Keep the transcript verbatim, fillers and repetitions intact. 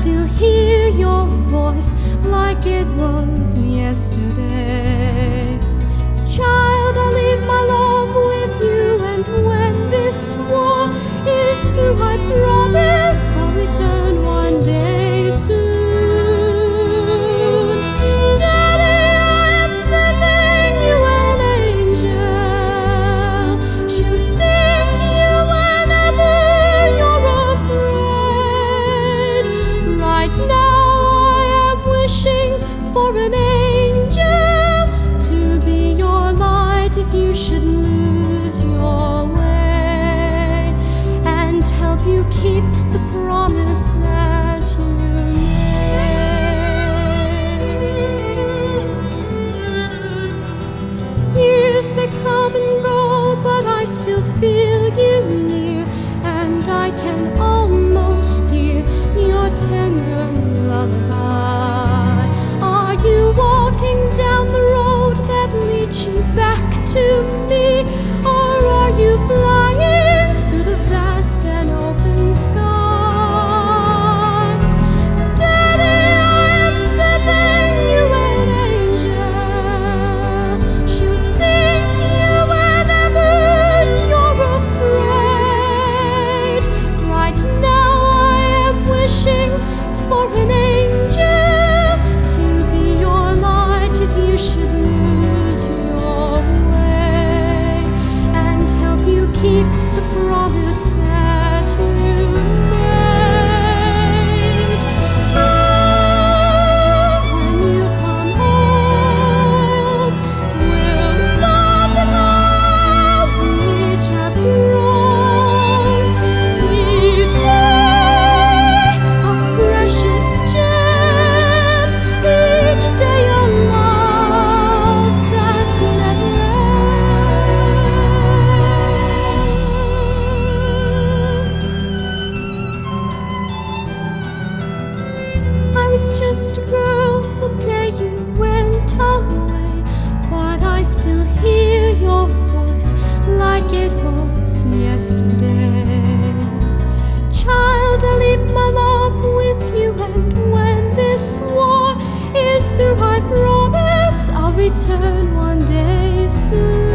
still hear your voice like it was yesterday. Child, I leave my love with you, and when this war is through, I promise I'll return one day soon. Daddy, I am sending you an angel. She'll sing to you whenever you're afraid. Right now I am wishing for an angel to be your light if you should lose your way, and help you keep the promise that you made. Years they come and go, but I still feel you near, and I can almost hear your tender lullaby. Are you walking down the road that leads you back to me, or are you flying through the vast and open sky? Daddy, I am sending you an angel. She'll sing to you whenever you're afraid. Right now I am wishing for an angel to be your light if you should lose your way, and help you keep the promise that you made. Oh, when you come home, we'll laugh at how we each have grown. Each day a precious gem, each day a love that never ends. I was just a girl the day you went away, but I still hear your voice like it was yesterday. Child, I leave my love with you, and when this war is through, I promise I'll return one day soon.